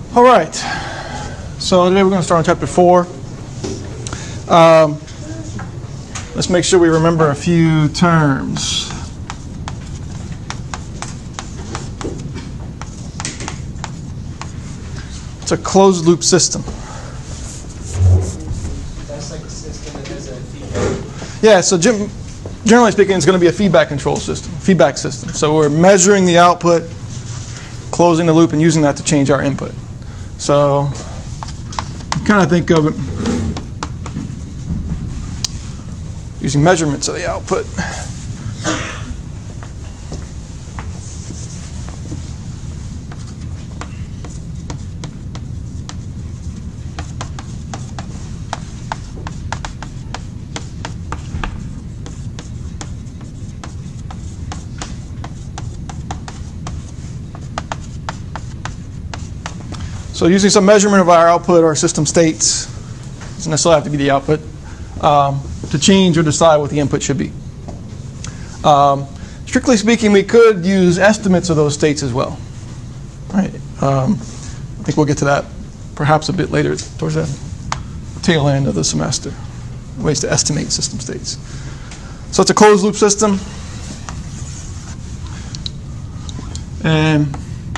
All right. So today we're going to start on chapter 4. Let's make sure we remember a few terms. It's a closed loop system. That's like a system that has a feedback. Yeah, so generally speaking, it's going to be a feedback control system, feedback system. So we're measuring the output, closing the loop, and using that to change our input. So kind of think of it using measurements of the output. So using some measurement of our output or system states, doesn't necessarily have to be the output, to change or decide what the input should be. Strictly speaking, we could use estimates of those states as well. Right? I think we'll get to that perhaps a bit later towards the tail end of the semester. Ways to estimate system states. So it's a closed loop system. And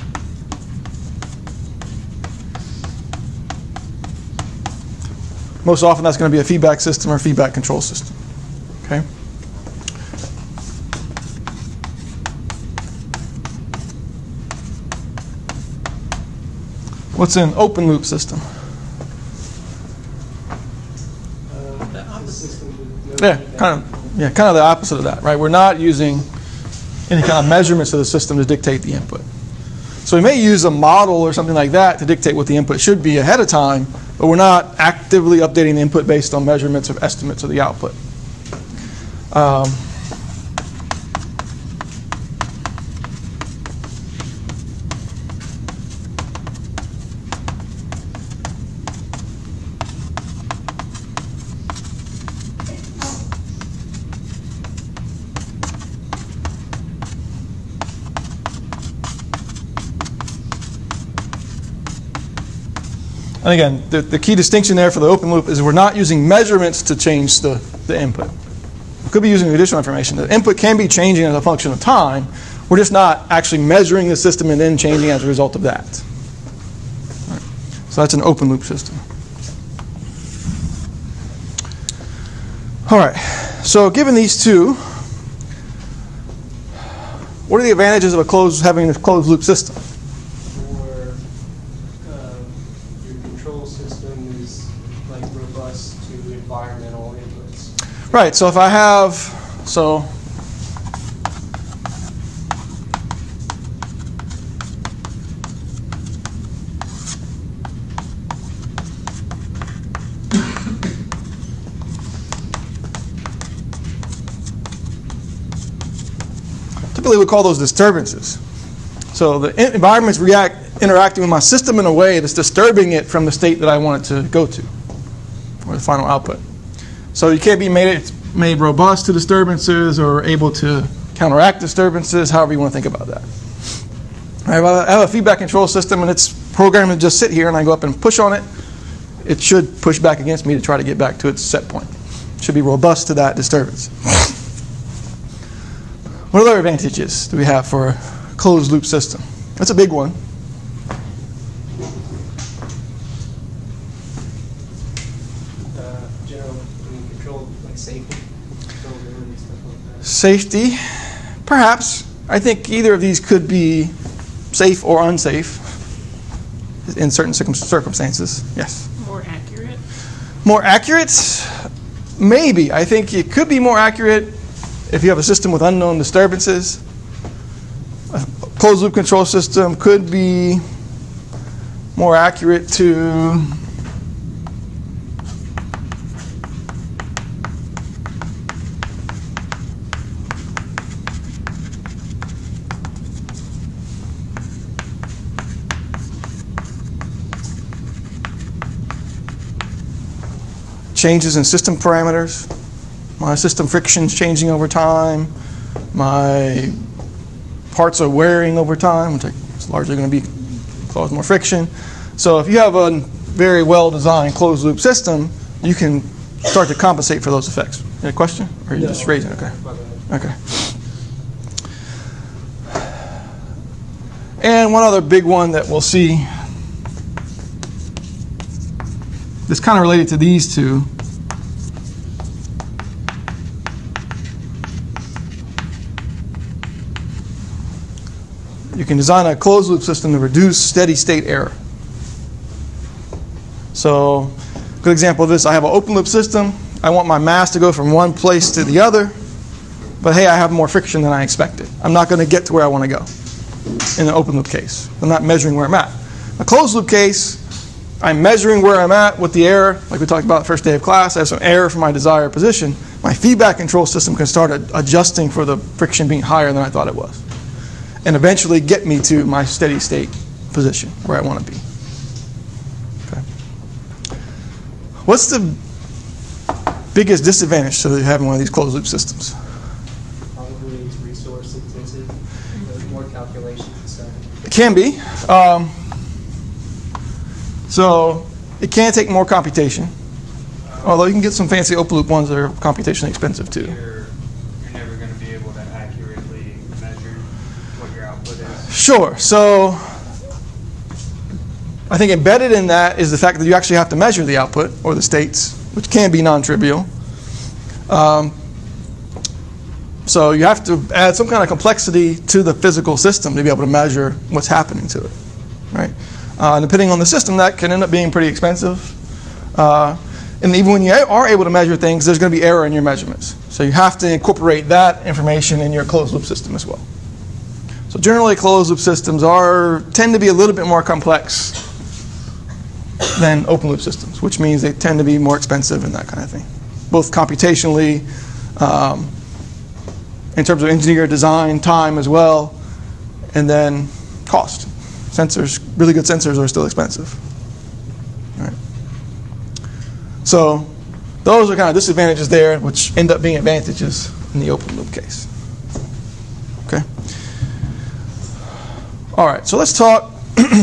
most often that's going to be a feedback system or feedback control system. Okay? What's an open loop system? The opposite system. Yeah, kind of the opposite of that, right? We're not using any kind of measurements of the system to dictate the input. So we may use a model or something like that to dictate what the input should be ahead of time, but we're not actively updating the input based on measurements or estimates of the output. And again, the key distinction there for the open loop is we're not using measurements to change the input. We could be using additional information. The input can be changing as a function of time. We're just not actually measuring the system and then changing as a result of that. Right. So that's an open loop system. All right. So given these two, what are the advantages of having a closed loop system? Right, so if I have, typically we call those disturbances. So the environment's interacting with my system in a way that's disturbing it from the state that I want it to go to, or the final output. So you can't be made robust to disturbances or able to counteract disturbances, however you want to think about that. Right, well, I have a feedback control system and it's programmed to just sit here and I go up and push on it. It should push back against me to try to get back to its set point. It should be robust to that disturbance. What other advantages do we have for a closed loop system? That's a big one. Safety, perhaps. I think either of these could be safe or unsafe in certain circumstances. Yes? More accurate? More accurate? Maybe. I think it could be more accurate if you have a system with unknown disturbances. A closed loop control system could be more accurate to changes in system parameters. My system friction's changing over time. My parts are wearing over time, which is largely going to cause more friction. So if you have a very well-designed closed-loop system, you can start to compensate for those effects. Any question? Or are you just raising? Okay. Okay. And one other big one that we'll see that's kind of related to these two. You can design a closed-loop system to reduce steady-state error. So, good example of this, I have an open-loop system. I want my mass to go from one place to the other, but hey, I have more friction than I expected. I'm not going to get to where I want to go in an open-loop case. I'm not measuring where I'm at. A closed-loop case, I'm measuring where I'm at with the error, like we talked about the first day of class. I have some error for my desired position. My feedback control system can start adjusting for the friction being higher than I thought it was, and eventually get me to my steady state position where I want to be. Okay. What's the biggest disadvantage to having one of these closed loop systems? Probably it's resource intensive. There's more calculations and stuff. It can be. So it can take more computation, although you can get some fancy open loop ones that are computationally expensive too. You're never going to be able to accurately measure what your output is. Sure. So I think embedded in that is the fact that you actually have to measure the output or the states, which can be non-trivial. So you have to add some kind of complexity to the physical system to be able to measure what's happening to it, right? And depending on the system, that can end up being pretty expensive. And even when you are able to measure things, there's going to be error in your measurements. So you have to incorporate that information in your closed-loop system as well. So generally, closed-loop systems tend to be a little bit more complex than open-loop systems, which means they tend to be more expensive and that kind of thing, both computationally, in terms of engineer design, time as well, and then cost. Sensors, really good sensors are still expensive. All right. So those are kind of disadvantages there, which end up being advantages in the open loop case. Okay. All right. So let's talk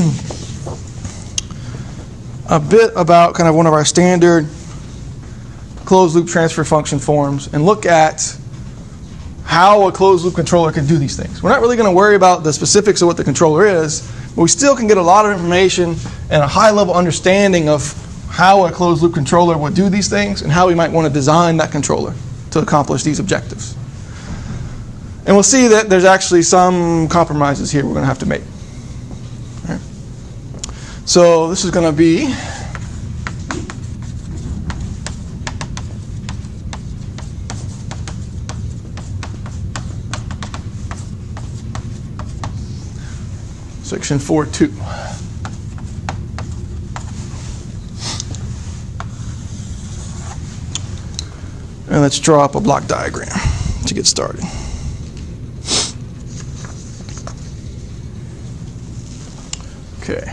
a bit about kind of one of our standard closed loop transfer function forms and look at how a closed loop controller can do these things. We're not really going to worry about the specifics of what the controller is, but we still can get a lot of information and a high level understanding of how a closed loop controller would do these things and how we might want to design that controller to accomplish these objectives. And we'll see that there's actually some compromises here we're going to have to make. All right. So this is going to be section 4.2. And let's draw up a block diagram to get started. Okay.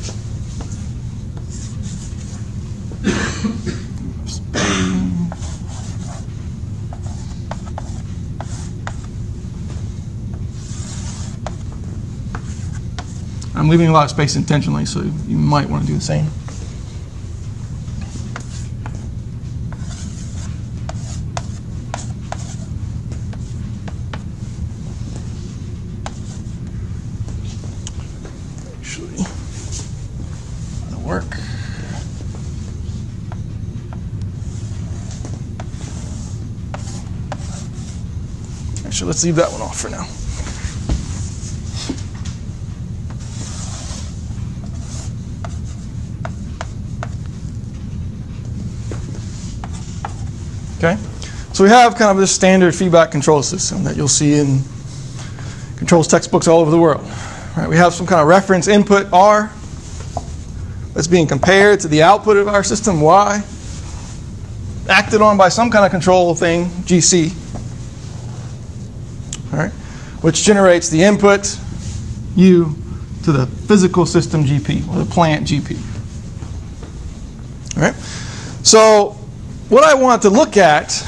I'm leaving a lot of space intentionally, so you might want to do the same. Actually, that'll work. Actually, let's leave that one off for now. Okay, so we have kind of this standard feedback control system that you'll see in controls textbooks all over the world. Right, we have some kind of reference input R that's being compared to the output of our system Y, acted on by some kind of control thing, GC, all right, which generates the input U to the physical system GP, or the plant GP. All right, so what I want to look at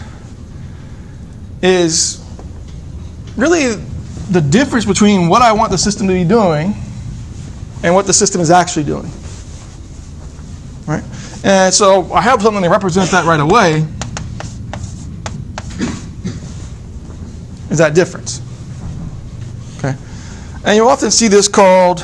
is really the difference between what I want the system to be doing and what the system is actually doing. Right? And so I have something to represent that right away. Is that difference. Okay? And you often see this called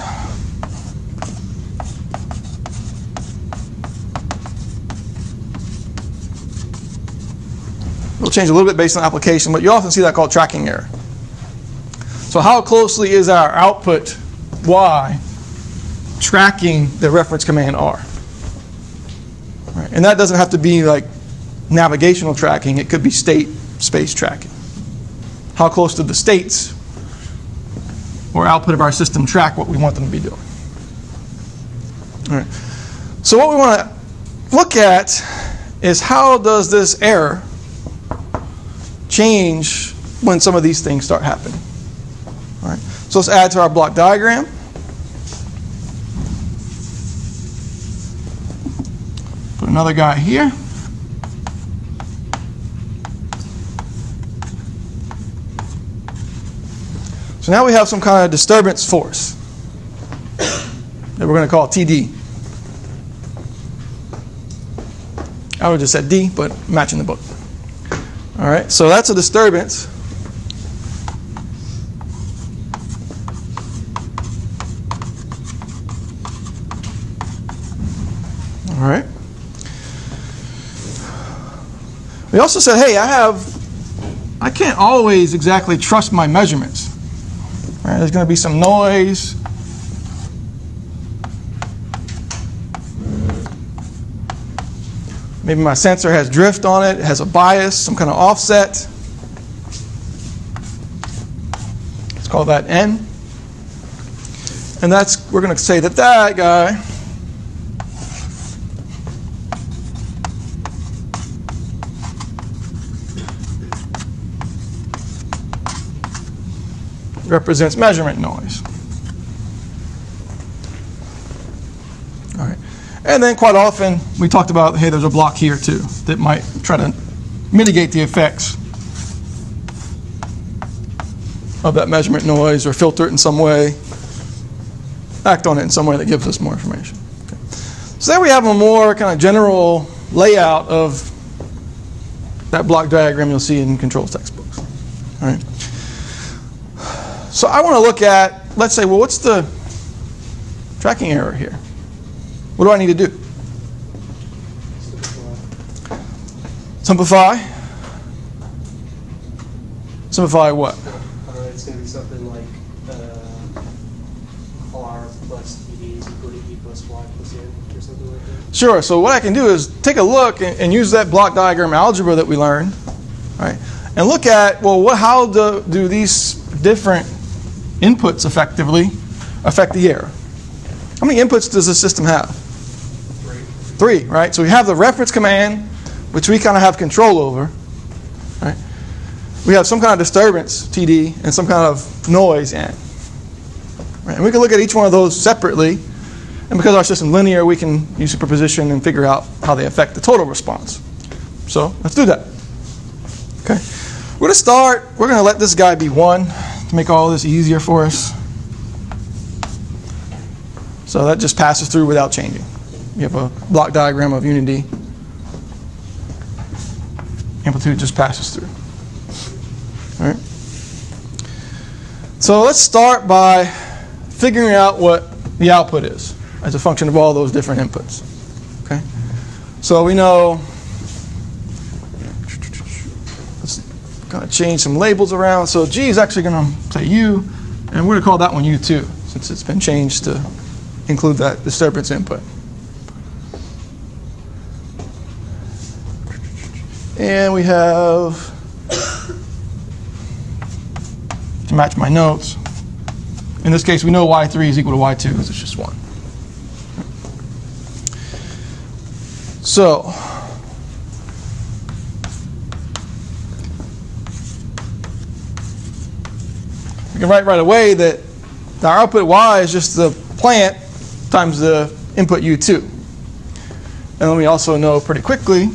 it'll change a little bit based on application, but you often see that called tracking error. So how closely is our output Y tracking the reference command R? Right. And that doesn't have to be like navigational tracking. It could be state space tracking. How close do the states or output of our system track what we want them to be doing? All right. So what we want to look at is how does this error change when some of these things start happening. All right. So let's add to our block diagram. Put another guy here. So now we have some kind of disturbance force that we're going to call TD. I would have just said D, but matching the book. All right, so that's a disturbance. All right. We also said, hey, I can't always exactly trust my measurements. All right, there's going to be some noise. Maybe my sensor has drift on it, it has a bias, some kind of offset. Let's call that N. And we're going to say that guy represents measurement noise. All right. And then quite often we talked about, hey, there's a block here too that might try to mitigate the effects of that measurement noise or filter it in some way, act on it in some way that gives us more information. Okay. So there we have a more kind of general layout of that block diagram you'll see in controls textbooks. All right. So I want to look at, let's say, well, what's the tracking error here? What do I need to do? Simplify. Simplify what? It's going to be something like R plus TD is equal to E plus Y plus N or something like that. Sure. So what I can do is take a look and use that block diagram algebra that we learned, right? And look at, well, how do these different inputs effectively affect the error? How many inputs does the system have? Three, right? So we have the reference command, which we kind of have control over, right? We have some kind of disturbance, TD, and some kind of noise, N. Right? And we can look at each one of those separately, and because our system's linear, we can use superposition and figure out how they affect the total response. So let's do that. Okay. We're going to start, we're going to let this guy be 1 to make all this easier for us. So that just passes through without changing. You have a block diagram of unity. Amplitude just passes through. All right. So let's start by figuring out what the output is as a function of all those different inputs. Okay. So we know. Let's kind of change some labels around. So G is actually going to say U, and we're going to call that one U2 since it's been changed to include that disturbance input. And we have, to match my notes, in this case we know Y3 is equal to Y2 because it's just 1. So, we can write right away that our output Y is just the plant times the input U2. And then we also know pretty quickly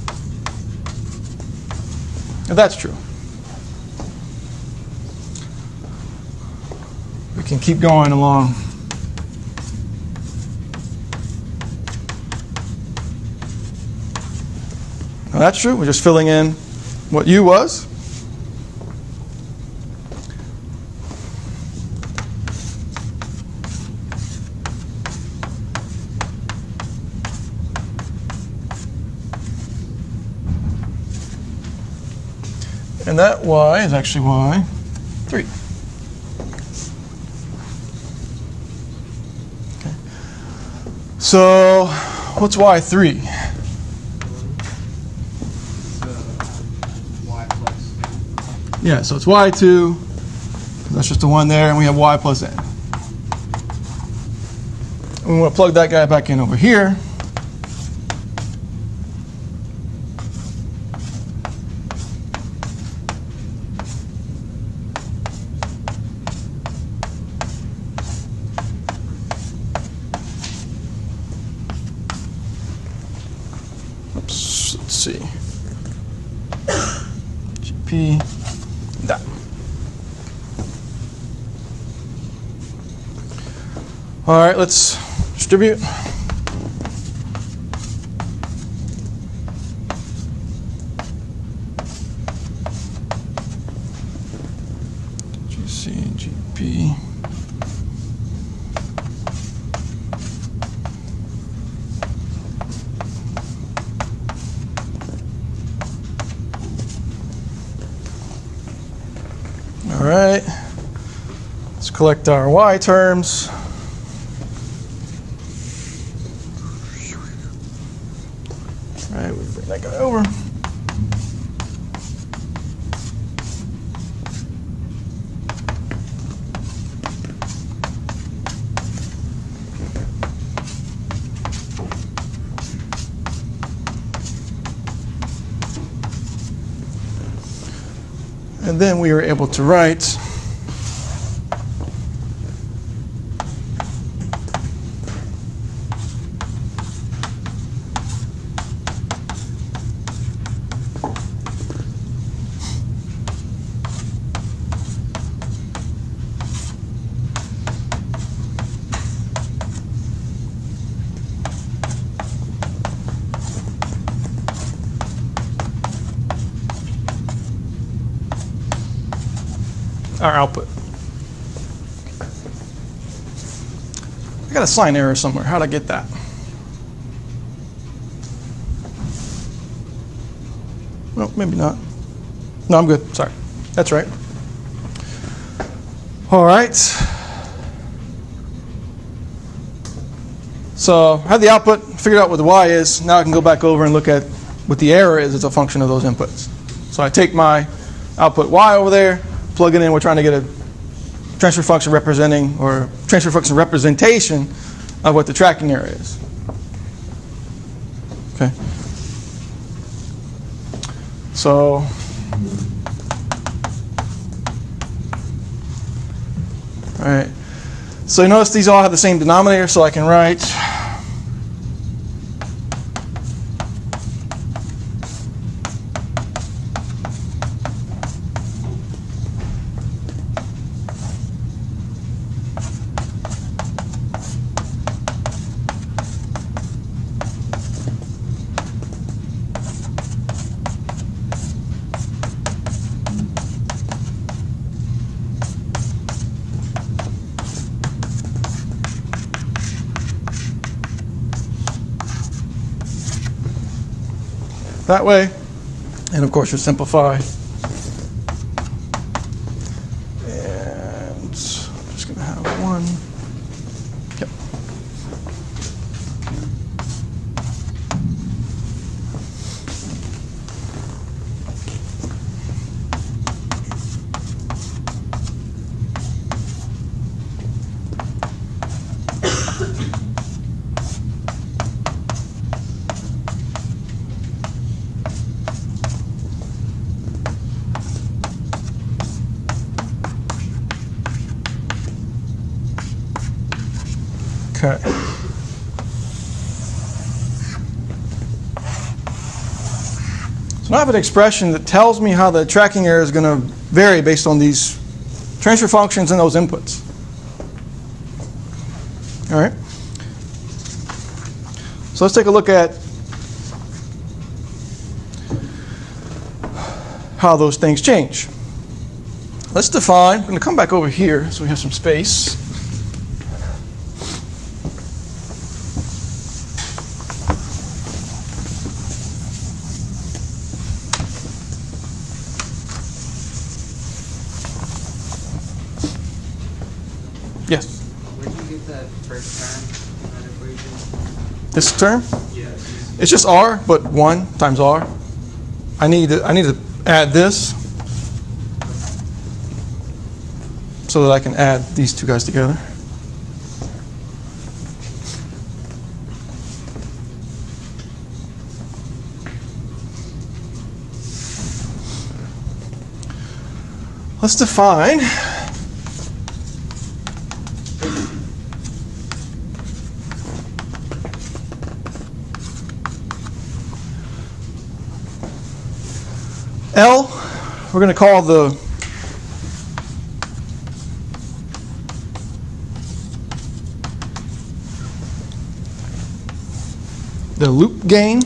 if that's true. we can keep going along. Now that's true. We're just filling in what U was. And that Y is actually Y3. Okay. So what's Y3? Y plus. Yeah, so it's Y2. That's just the one there, and we have Y plus N. And we want to plug that guy back in over here. Oops, let's see. GP, that. All right, let's distribute. GC, GP. All right, let's collect our Y terms. All right, we bring that guy over. And then we were able to write our output. I got a sign error somewhere. How'd I get that? Well, maybe not. No, I'm good. Sorry. That's right. All right. So I have the output, figured out what the Y is. Now I can go back over and look at what the error is as a function of those inputs. So I take my output Y over there, plug it in. We're trying to get a transfer function representing, or transfer function representation of what the tracking error is. Okay. So all right. So you notice these all have the same denominator, so I can write that way, and of course you simplify. And I'm just going to have one. Yep. Okay. So now I have an expression that tells me how the tracking error is going to vary based on these transfer functions and those inputs. All right. So let's take a look at how those things change. Let's define, I'm going to come back over here so we have some space. Yes. Where did you get that first term in that equation? This term? Yes. It's just R, but 1 times R. I need to add this so that I can add these two guys together. Let's define L, we're going to call the loop gain.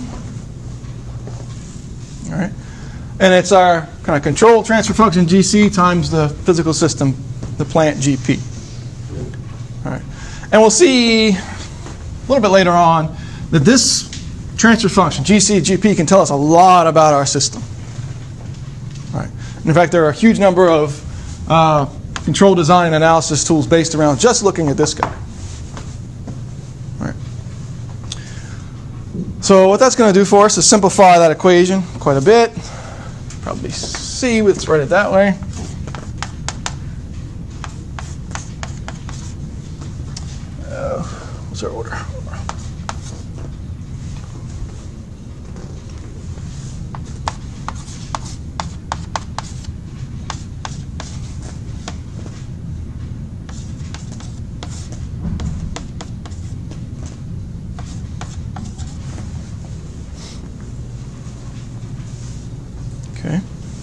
All right. And it's our kind of control transfer function GC times the physical system, the plant GP. All right. And we'll see a little bit later on that this transfer function, GC, GP, can tell us a lot about our system. All right. And in fact, there are a huge number of control design and analysis tools based around just looking at this guy. All right. So what that's going to do for us is simplify that equation quite a bit. Probably see, let's write it that way. What's our order? Okay.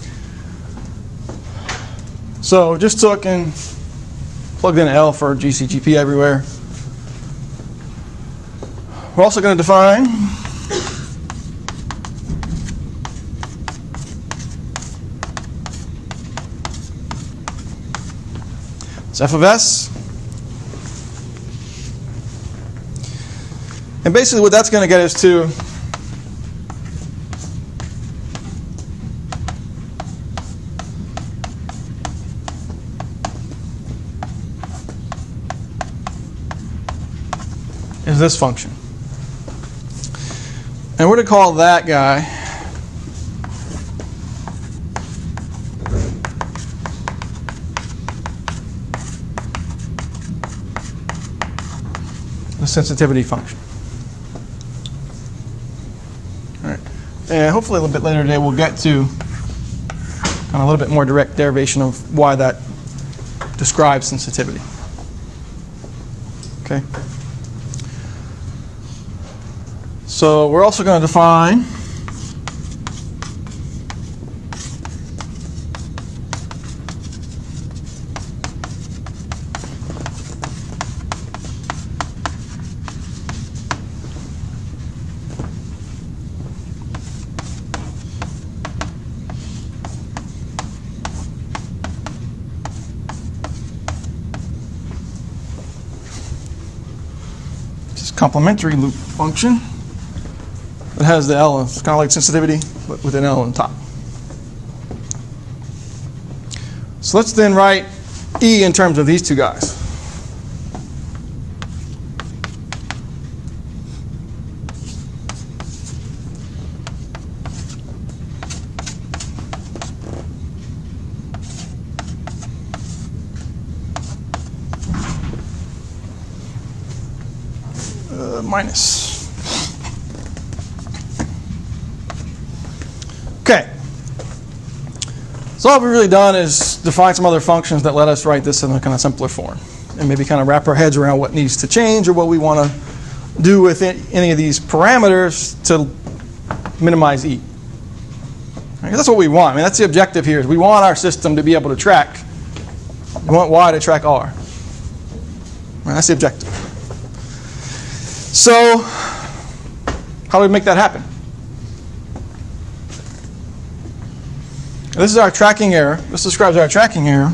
So just took and plugged in L for GCGP everywhere. We're also going to define it's f of s. And basically what that's going to get us to is this function. And we're going to call that guy the sensitivity function. All right. And hopefully a little bit later today we'll get to kind of a little bit more direct derivation of why that describes sensitivity. Okay. So we're also going to define this complementary loop function. It has the L, it's kind of like sensitivity, but with an L on top. So let's then write E in terms of these two guys. Minus. Okay. So all we've really done is define some other functions that let us write this in a kind of simpler form. And maybe kind of wrap our heads around what needs to change or what we want to do with any of these parameters to minimize E. Right? That's what we want. I mean, that's the objective here. Is we want our system to be able to track. We want Y to track R. Right? That's the objective. So, how do we make that happen? This is our tracking error. This describes our tracking error.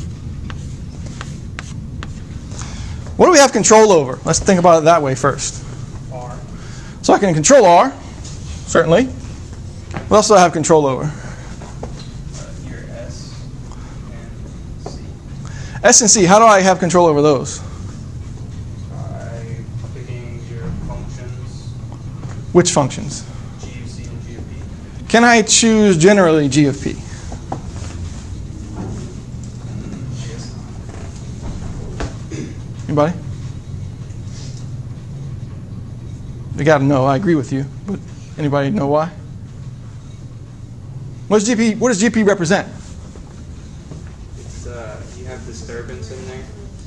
What do we have control over? Let's think about it that way first. R. So I can control R, certainly. What else do I have control over? Your S and C. S and C, how do I have control over those? By picking your functions, Which functions? G of C and G of P. Can I choose generally G of P? I guess not. Anybody? You got to know. I agree with you, but anybody know why? What does GP represent? It's you have disturbance in there.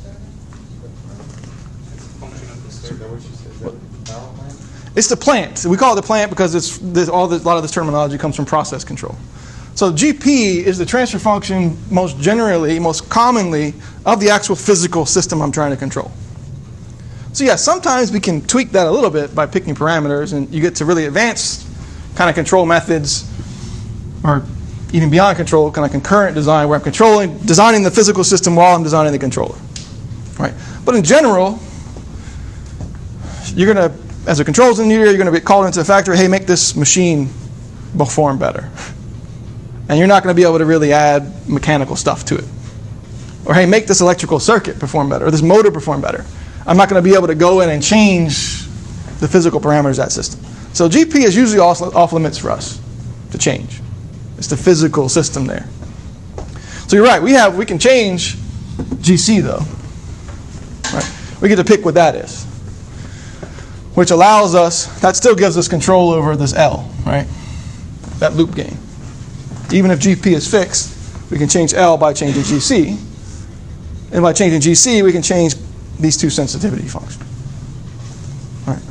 It's a function of disturbance. It's the plant. We call it the plant because a lot of this terminology comes from process control. So GP is the transfer function most generally, most commonly, of the actual physical system I'm trying to control. So yeah, sometimes we can tweak that a little bit by picking parameters, and you get to really advanced kind of control methods, or even beyond control, kind of concurrent design, where I'm designing the physical system while I'm designing the controller. Right? But in general, you're going to, as a controls engineer, you're going to be called into the factory, hey, make this machine perform better. And you're not going to be able to really add mechanical stuff to it. Or hey, make this electrical circuit perform better, or this motor perform better. I'm not going to be able to go in and change the physical parameters of that system. So GP is usually off limits for us to change. It's the physical system there. So you're right, we can change GC though. Right? We get to pick what that is, which allows us, that still gives us control over this L, right? That loop gain. Even if GP is fixed, we can change L by changing GC. And by changing GC, we can change these two sensitivity functions. All right.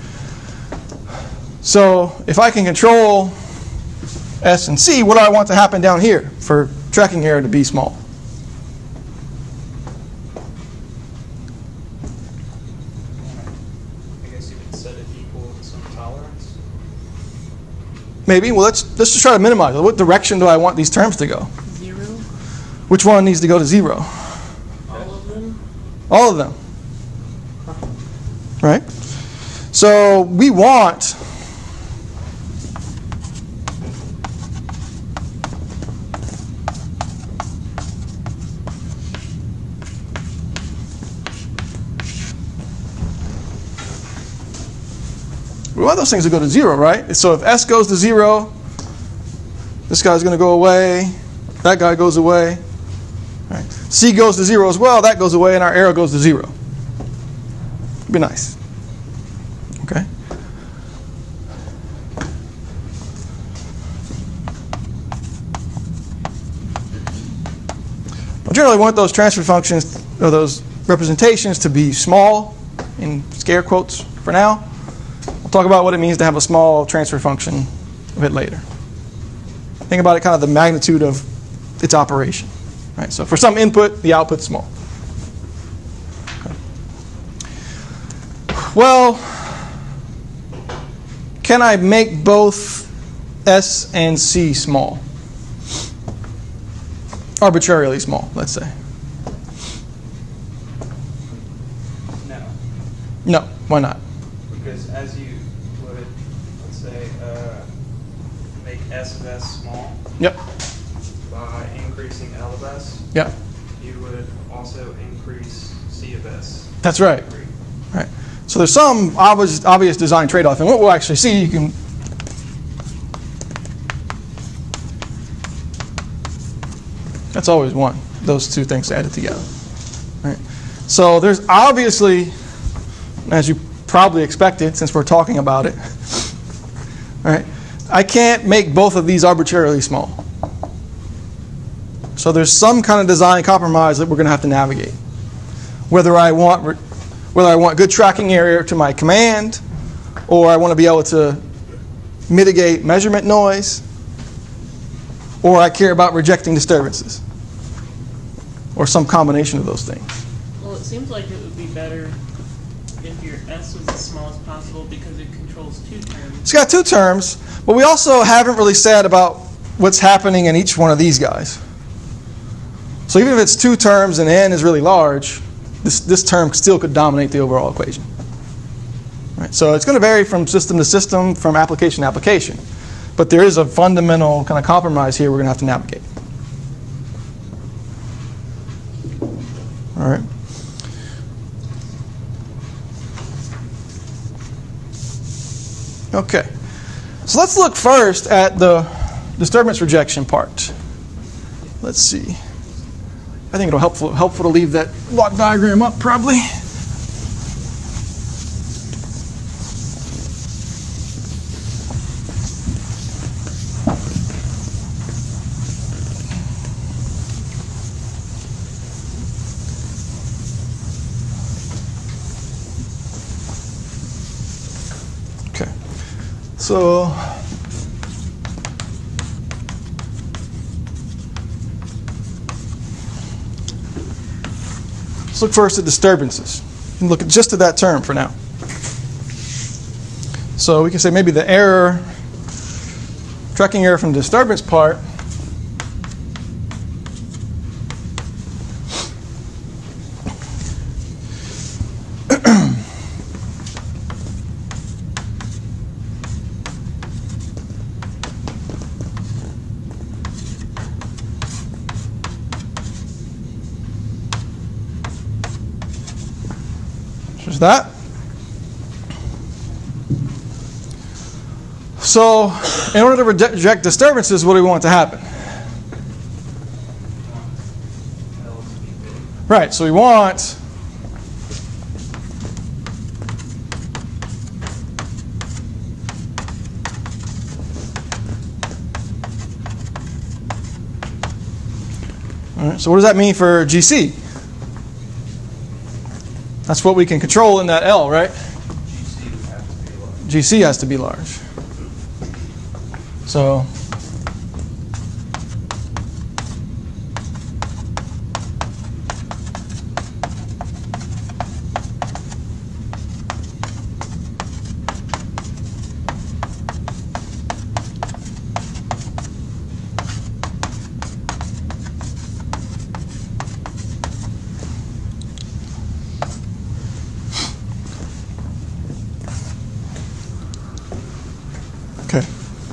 So if I can control S and C, what do I want to happen down here for tracking error to be small? I guess you could set it equal to some tolerance. Maybe. Well, let's just try to minimize it. What direction do I want these terms to go? 0. Which one needs to go to 0? All of them. All of them. Right? So we want those things to go to 0, right? So if S goes to 0, this guy's going to go away, that guy goes away. Right? C goes to 0 as well, that goes away, and our arrow goes to 0. Be nice. Okay? I generally want those transfer functions, or those representations, to be small, in scare quotes for now. We'll talk about what it means to have a small transfer function a bit later. Think about it, kind of the magnitude of its operation. Right? So for some input, the output's small. Okay. Well, can I make both S and C small? Arbitrarily small, let's say. No. No, why not? Because as you would, let's say, make S of S small Yep. by increasing L of S, Yep. you would also increase C of S. That's right. Right. So there's some obvious design trade-off, and what we'll actually see, you can. That's always one. Those two things added together. Right. So there's obviously, as you probably expected, since we're talking about it, right? I can't make both of these arbitrarily small. So there's some kind of design compromise that we're going to have to navigate. Whether I want good tracking area to my command, or I want to be able to mitigate measurement noise, or I care about rejecting disturbances, or some combination of those things. Well, it seems like it would be better if your S was as small as possible because it controls two terms. It's got two terms, but we also haven't really said about what's happening in each one of these guys. So even if it's two terms and n is really large, this term still could dominate the overall equation. Right? So it's going to vary from system to system, from application to application. But there is a fundamental kind of compromise here we're going to have to navigate. All right. Okay. So let's look first at the disturbance rejection part. Let's see. I think it'll helpful to leave that block diagram up probably. Okay. So let's look first at disturbances. And look at just at that term for now. So we can say maybe the error, tracking error from the disturbance part is that. So in order to reject disturbances, what do we want to happen? Right, so we want all right, so what does that mean for GC? That's what we can control in that L, right? GC has to be large. So okay.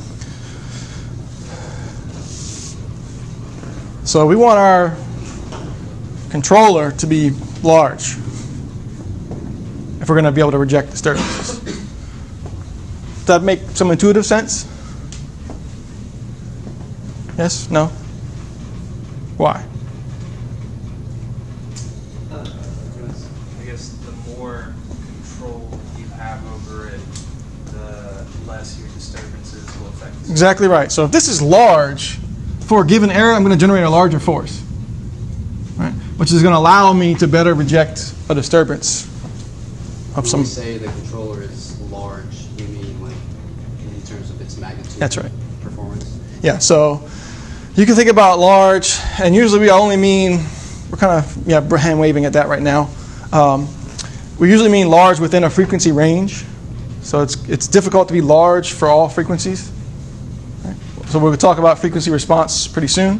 So we want our controller to be large if we're going to be able to reject disturbances. Does that make some intuitive sense? Yes? No? Why? I guess the more control you have over it, the less your disturbances will affect it. Exactly right. So if this is large, for a given error, I'm going to generate a larger force, right? Which is going to allow me to better reject a disturbance of When some. we say the controller is large, you mean like in terms of its magnitude? That's right. Performance? Yeah, so you can think about large, and usually we only mean, we're kind of hand waving at that right now. We usually mean large within a frequency range. So it's difficult to be large for all frequencies. Right? So we'll talk about frequency response pretty soon.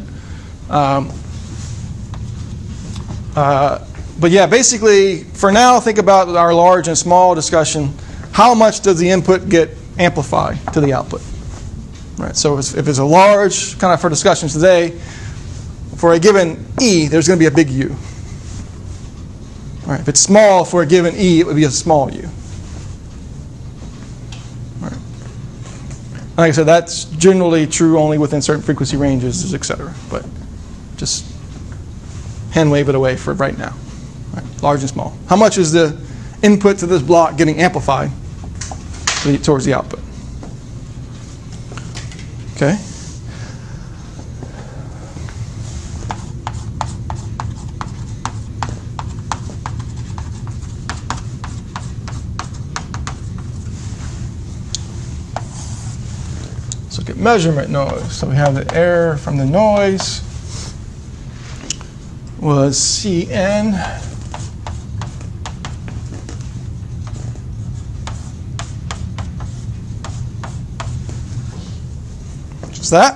But yeah, basically, for now, think about our large and small discussion. How much does the input get amplified to the output? Right. So if it's a large, kind of for discussions today, for a given E, there's going to be a big U. All right. If it's small for a given E, it would be a small U. All right. Like I said, that's generally true only within certain frequency ranges, etc. But just hand wave it away for right now. All right. Large and small. How much is the input to this block getting amplified towards the output? Okay. Let's look at measurement noise. So we have the error from the noise was Cn Is that?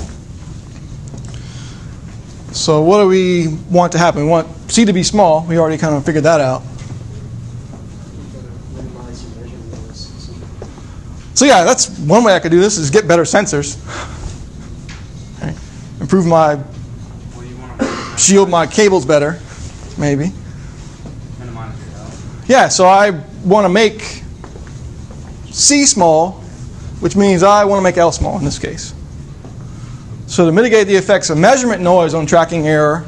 So what do we want to happen? We want C to be small. We already kind of figured that out. You're gonna minimize your measurement noise. So yeah, that's one way I could do this is get better sensors. Okay. Improve my, Well, you want to shield my cables better, maybe. minimize your L. Yeah, so I want to make C small, which means I want to make L small in this case. So to mitigate the effects of measurement noise on tracking error,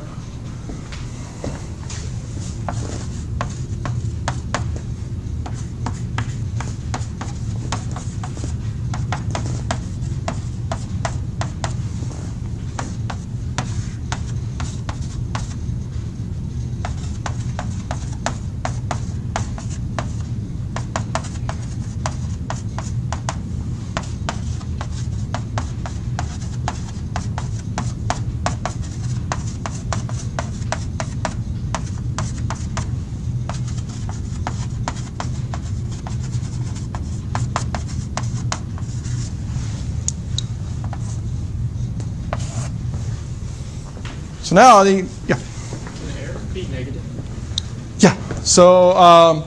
so now the, yeah. Can the error be negative? Yeah. So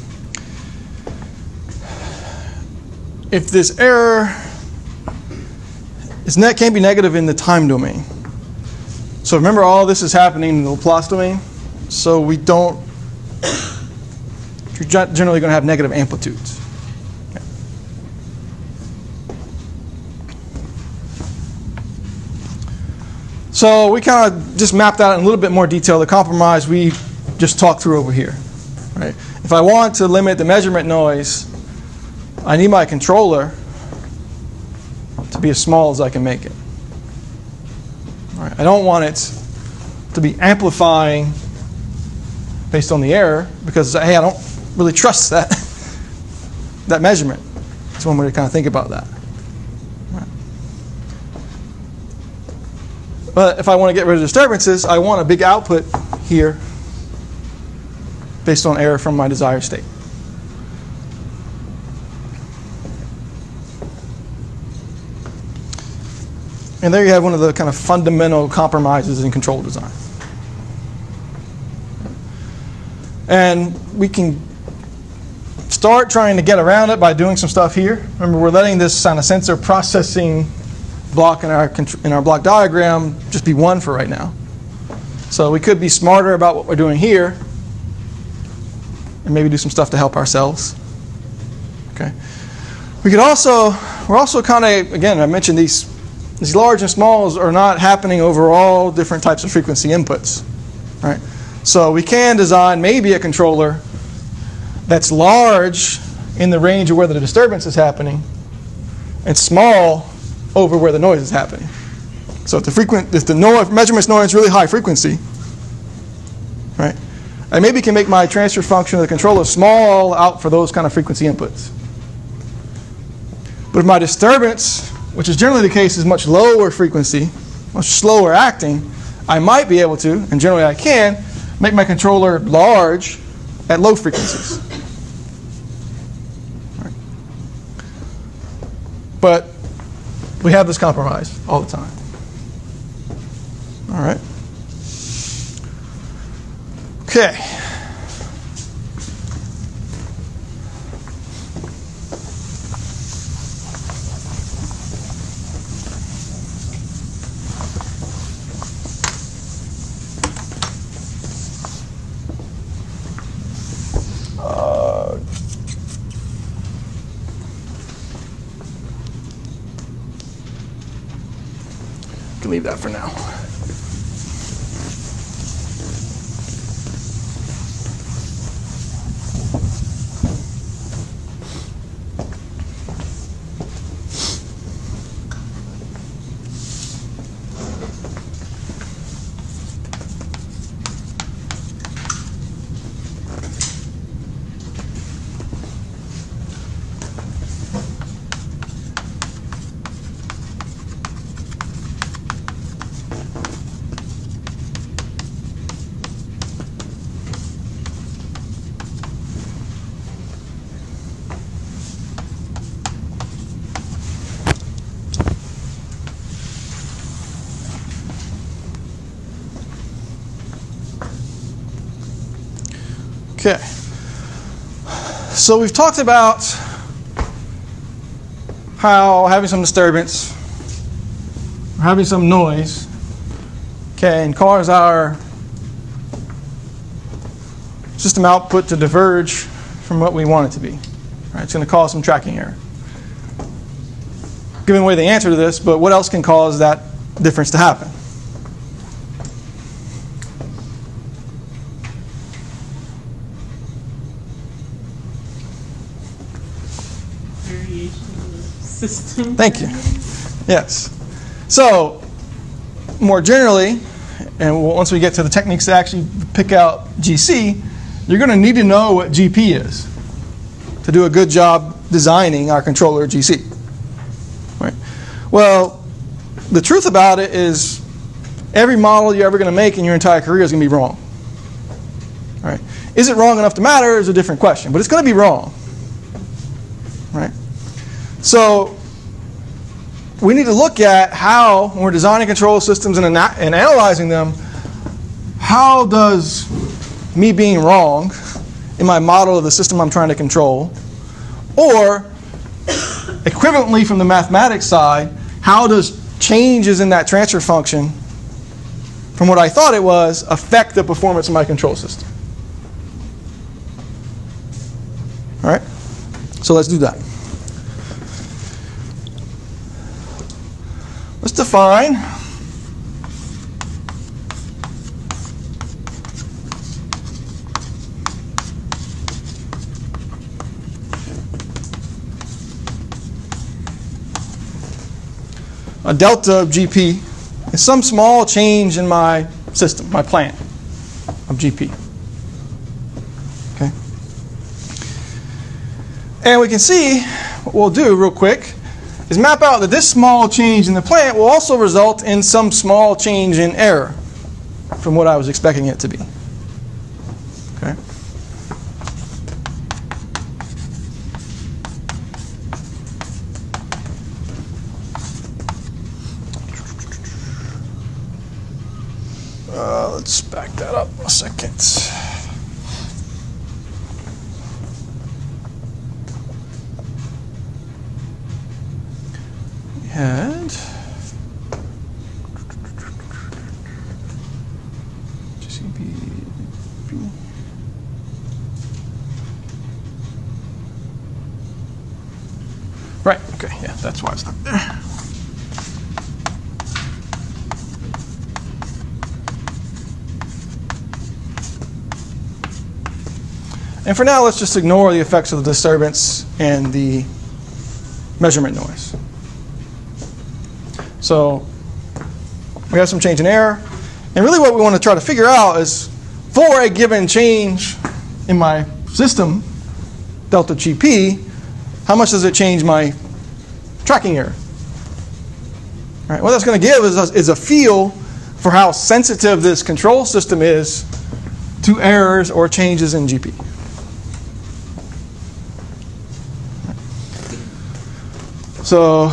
if this error can't be negative in the time domain. So remember, all this is happening in the Laplace domain. So we don't. You're generally going to have negative amplitudes. Okay. So we kind of just mapped out in a little bit more detail the compromise we just talked through over here. Right? If I want to limit the measurement noise, I need my controller to be as small as I can make it. All right? I don't want it to be amplifying based on the error because, hey, I don't really trust that measurement. That's one way to kind of think about that. All right. But if I want to get rid of disturbances, I want a big output here based on error from my desired state. And there you have one of the kind of fundamental compromises in control design. And we can start trying to get around it by doing some stuff here. Remember, we're letting this kind of sensor processing block in our block diagram just be 1 for right now. So we could be smarter about what we're doing here and maybe do some stuff to help ourselves. Okay. We're also kind of, again, I mentioned these large and smalls are not happening over all different types of frequency inputs. Right? So we can design maybe a controller that's large in the range of where the disturbance is happening and small over where the noise is happening. So if the measurement's noise is really high frequency, right? I maybe can make my transfer function of the controller small out for those kind of frequency inputs. But if my disturbance, which is generally the case, is much lower frequency, much slower acting, I might be able to, and generally I can, make my controller large at low frequencies. Right. But we have this compromise all the time. All right. Okay. Can leave that for now. Okay. So we've talked about how having some disturbance, or having some noise, can cause our system output to diverge from what we want it to be. Right? It's going to cause some tracking error. Giving away the answer to this, but what else can cause that difference to happen? Variation of the system. Thank you. Yes. So, more generally, and once we get to the techniques to actually pick out GC, you're going to need to know what GP is to do a good job designing our controller GC. Right? Well, the truth about it is every model you're ever going to make in your entire career is going to be wrong. Right? Is it wrong enough to matter is a different question, but it's going to be wrong. Right? So we need to look at how, when we're designing control systems and analyzing them, how does me being wrong in my model of the system I'm trying to control, or equivalently from the mathematics side, how does changes in that transfer function from what I thought it was affect the performance of my control system? All right? So let's do that. Let's define a delta of GP is some small change in my system, my plan of GP. Okay? And we can see what we'll do real quick is map out that this small change in the plant will also result in some small change in error from what I was expecting it to be. Okay? Let's back that up a second. We had right, okay, yeah, that's why it's not there. And for now, let's just ignore the effects of the disturbance and the measurement noise. So we have some change in error. And really what we want to try to figure out is for a given change in my system, delta GP, how much does it change my tracking error? All right, what that's going to give is a feel for how sensitive this control system is to errors or changes in GP. So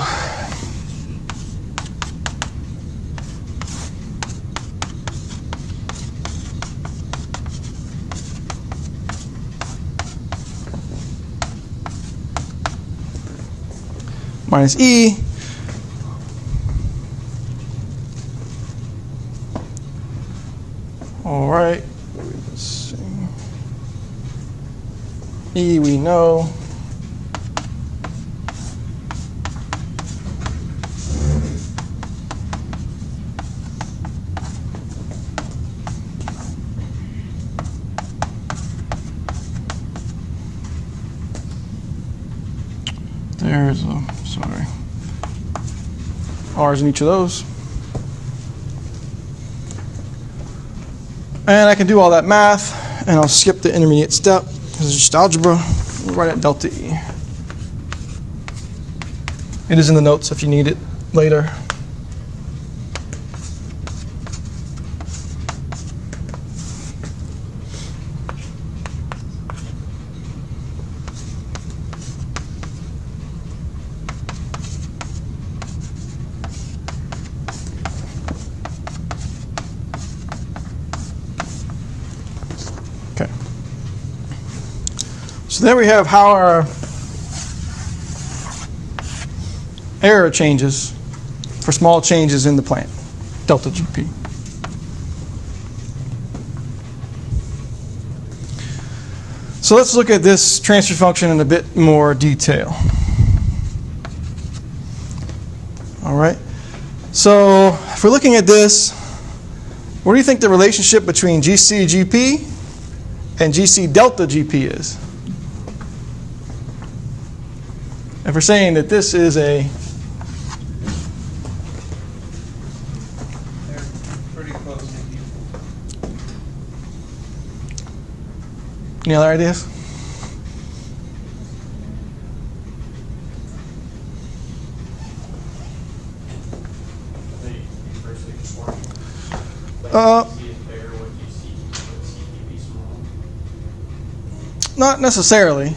minus E all right, let's see. E we know. There's sorry, R's in each of those. And I can do all that math, and I'll skip the intermediate step because it's just algebra. We'll write it delta E. It is in the notes if you need it later. So there we have how our error changes for small changes in the plant, delta GP. So let's look at this transfer function in a bit more detail. All right. So if we're looking at this, what do you think the relationship between GC GP and GC delta GP is? If we're saying that this is a... They're pretty close to equal. Any other ideas? Not necessarily.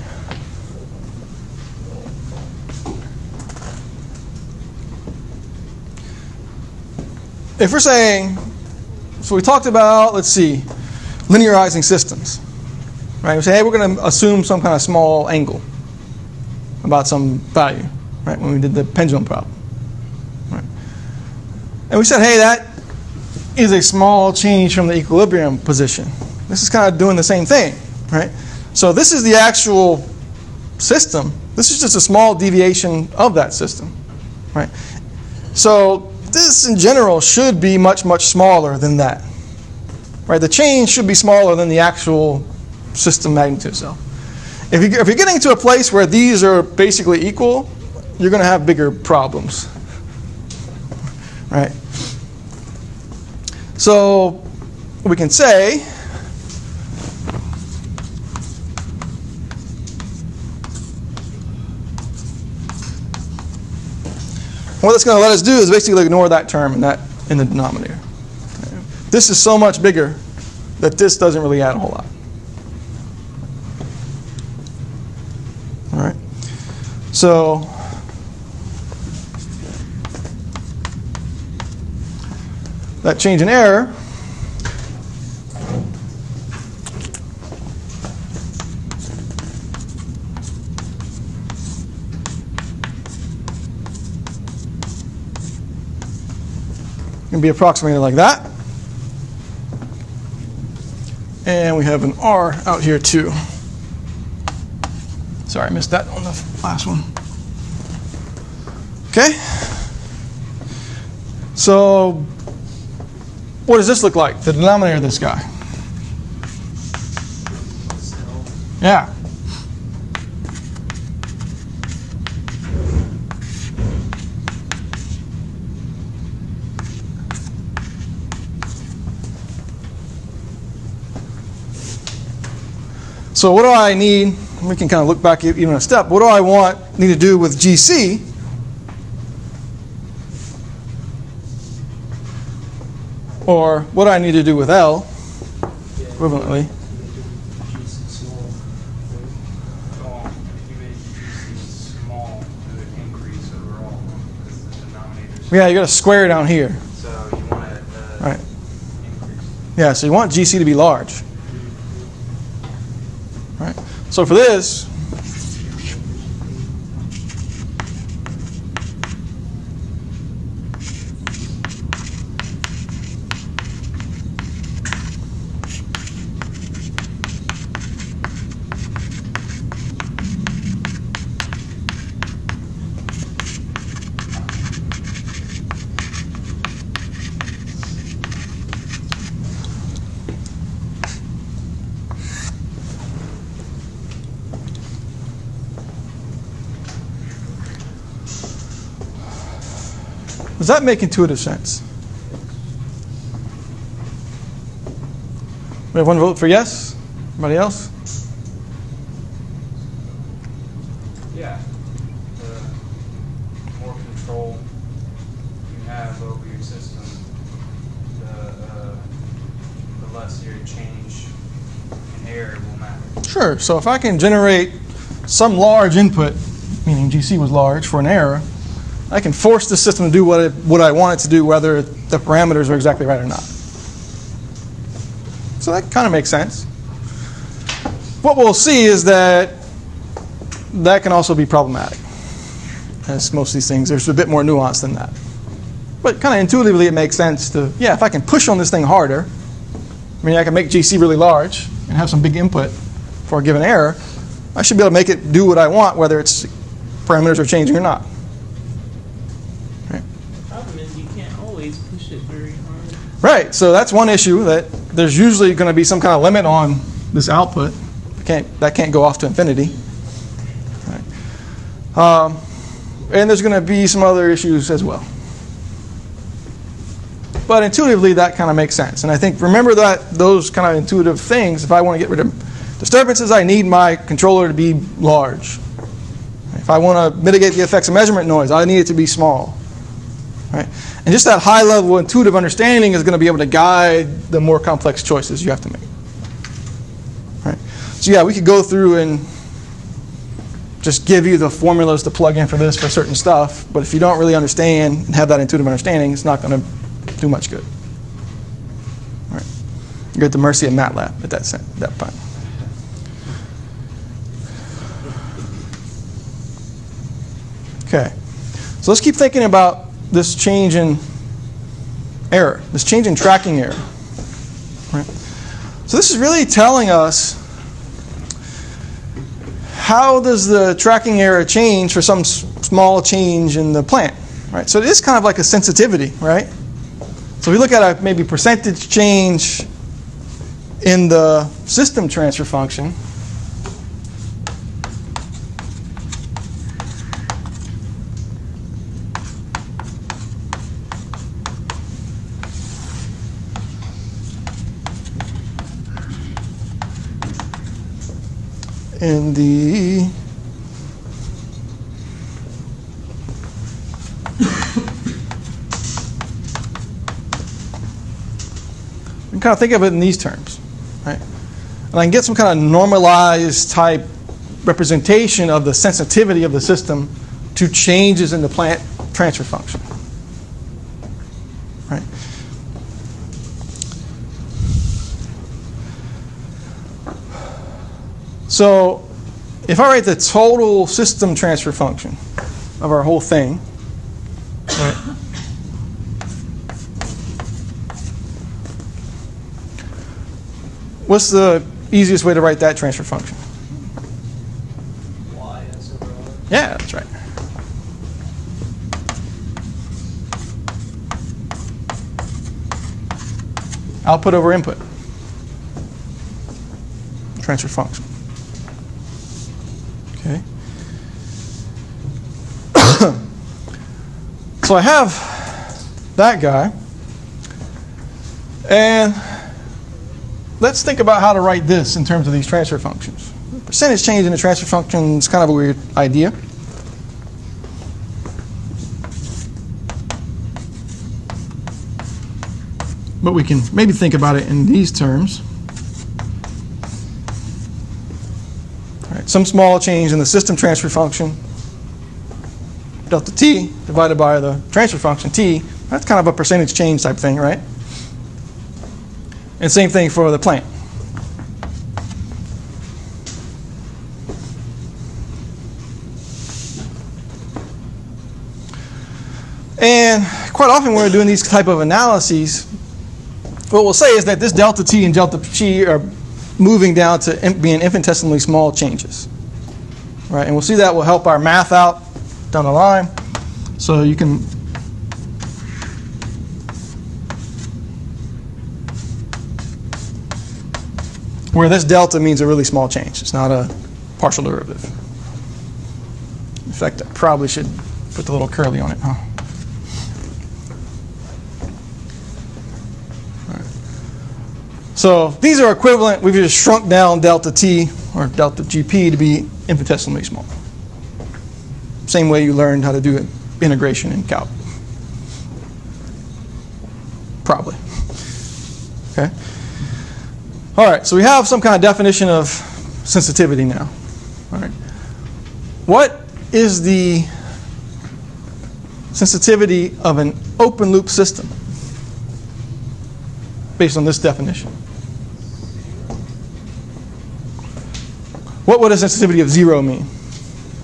If we're saying, so we talked about, let's see, linearizing systems. Right? We say, hey, we're going to assume some kind of small angle about some value, right? When we did the pendulum problem. Right? And we said, hey, that is a small change from the equilibrium position. This is kind of doing the same thing, right? So this is the actual system. This is just a small deviation of that system, right? So this, in general, should be much, much smaller than that, right? The change should be smaller than the actual system magnitude itself. If you're getting to a place where these are basically equal, you're going to have bigger problems, right? So we can say what that's going to let us do is basically ignore that term in the denominator. This is so much bigger that this doesn't really add a whole lot. All right. So that change in error can be approximated like that. And we have an R out here too. Sorry, I missed that on the last one. Okay. So what does this look like, the denominator of this guy? Yeah. So what do I need? We can kind of look back even a step. What do I need to do with GC? Or what do I need to do with L equivalently? Well, if you made GC small, it would increase overall because the denominator's Yeah, you got a square down here. so you want it Right. increase. Yeah, so you want GC to be large. Right. So for this, does that make intuitive sense? We have one vote for yes. Anybody else? Yeah. The more control you have over your system, the less your change in error will matter. Sure. So if I can generate some large input, meaning GC was large for an error, I can force the system to do what I want it to do, whether the parameters are exactly right or not. So that kind of makes sense. What we'll see is that that can also be problematic. As most of these things, there's a bit more nuance than that. But kind of intuitively, it makes sense to, yeah, if I can push on this thing harder, I mean, I can make GC really large and have some big input for a given error, I should be able to make it do what I want, whether its parameters are changing or not. Right. The problem is you can't always push it very hard. Right, so that's one issue, that there's usually going to be some kind of limit on this output. That can't go off to infinity. Right. And there's going to be some other issues as well. But intuitively, that kind of makes sense. And I think, remember that those kind of intuitive things, if I want to get rid of disturbances, I need my controller to be large. If I want to mitigate the effects of measurement noise, I need it to be small. Right? And just that high-level intuitive understanding is going to be able to guide the more complex choices you have to make. Right? So yeah, we could go through and just give you the formulas to plug in for this for certain stuff, but if you don't really understand and have that intuitive understanding, it's not going to do much good. All right. You're at the mercy of MATLAB at that point. Okay. So let's keep thinking about this change in error, this change in tracking error. Right. So this is really telling us, how does the tracking error change for some small change in the plant? Right? So it is kind of like a sensitivity, right? So we look at a maybe percentage change in the system transfer function. In the you can kind of think of it in these terms, right? And I can get some kind of normalized type representation of the sensitivity of the system to changes in the plant transfer function, right? So if I write the total system transfer function of our whole thing, right, what's the easiest way to write that transfer function? Y S over R. Yeah, that's right. Output over input. Transfer function. Okay. So I have that guy. And let's think about how to write this in terms of these transfer functions. Percentage change in the transfer function is kind of a weird idea. But we can maybe think about it in these terms. All right, some small change in the system transfer function, delta t, divided by the transfer function t. That's kind of a percentage change type thing, right? And same thing for the plant. And quite often when we're doing these type of analyses, what we'll say is that this delta t and delta chi are moving down to being infinitesimally small changes. Right? And we'll see that will help our math out down the line. So you can where this delta means a really small change. It's not a partial derivative. In fact, I probably should put the little curly on it, huh? So these are equivalent. We've just shrunk down delta t or delta GP to be infinitesimally small. Same way you learned how to do integration in calc. Probably. Okay. All right. So we have some kind of definition of sensitivity now. All right. What is the sensitivity of an open loop system based on this definition? What would a sensitivity of 0 mean?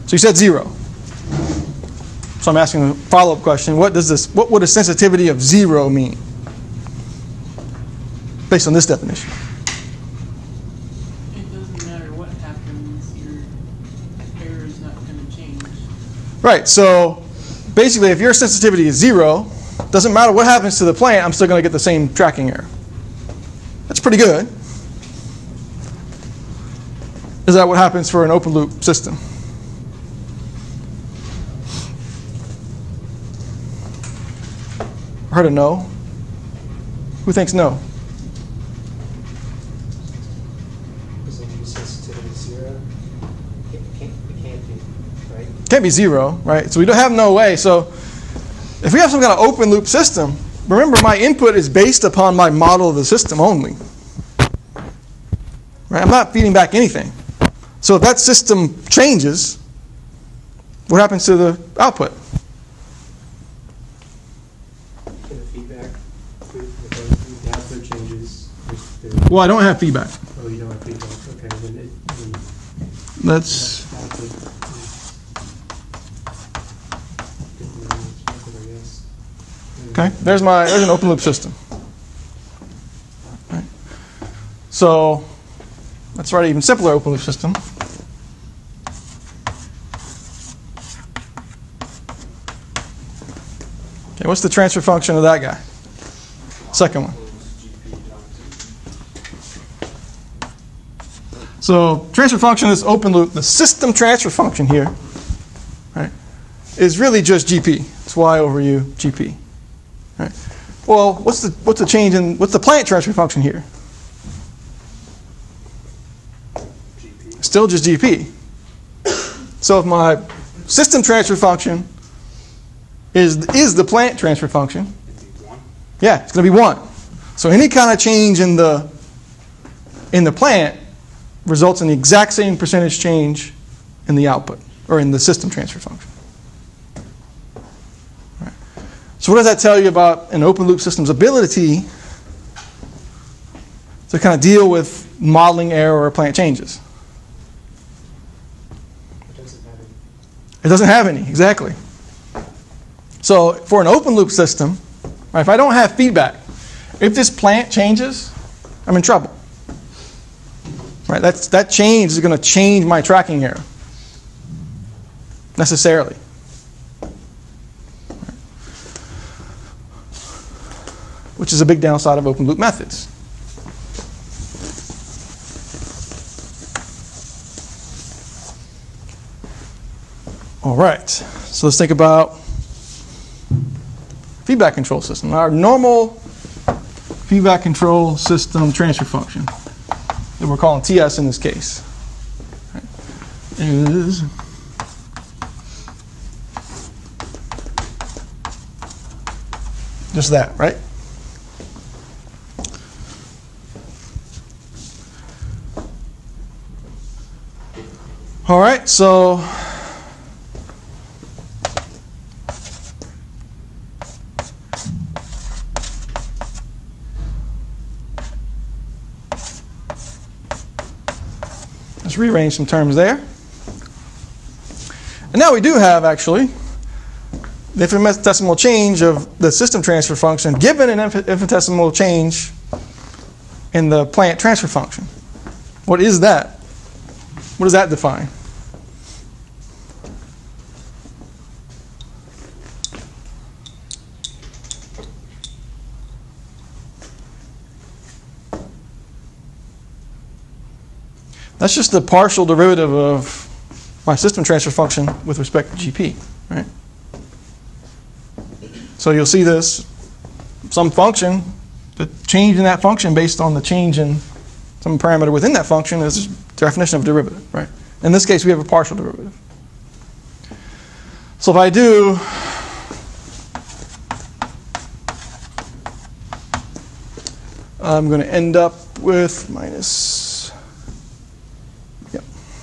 So you said 0. So I'm asking a follow-up question. What would a sensitivity of 0 mean? Based on this definition. It doesn't matter what happens, your error is not going to change. Right, so basically if your sensitivity is 0, doesn't matter what happens to the plant, I'm still going to get the same tracking error. That's pretty good. Is that what happens for an open loop system? I heard a no. Who thinks no? Is it sensitivity 0? It can't be, right? Can't be 0, right? So we don't have no way. So if we have some kind of open loop system, remember my input is based upon my model of the system only. Right? I'm not feeding back anything. So if that system changes, what happens to the output? Can the feedback, if the output changes, Well, I don't have feedback. oh, you don't have feedback, okay, then That's output is different than expected, I guess. okay. There's an open loop system. Right. So let's write an even simpler open loop system. Okay, what's the transfer function of that guy? Second one. So transfer function is open loop. The system transfer function here, right, is really just GP. It's Y over U GP. Right. Well, what's the change in what's the plant transfer function here? Still just GP. So if my system transfer function is the plant transfer function, yeah, it's going to be 1. So any kind of change in the plant results in the exact same percentage change in the output or in the system transfer function. Right. So what does that tell you about an open loop system's ability to kind of deal with modeling error or plant changes? It doesn't have any. It doesn't have any, exactly. So for an open loop system, right, if I don't have feedback, if this plant changes, I'm in trouble. Right, that change is going to change my tracking error necessarily. Which is a big downside of open loop methods. All right, so let's think about feedback control system. Our normal feedback control system transfer function that we're calling TS in this case is just that, right? All right, so let's rearrange some terms there. And now we do have, actually, the infinitesimal change of the system transfer function given an infinitesimal change in the plant transfer function. What is that? What does that define? That's just the partial derivative of my system transfer function with respect to GP, right? So you'll see this, some function, the change in that function based on the change in some parameter within that function is the definition of a derivative, right? In this case, we have a partial derivative. So if I do I'm going to end up with minus, yep.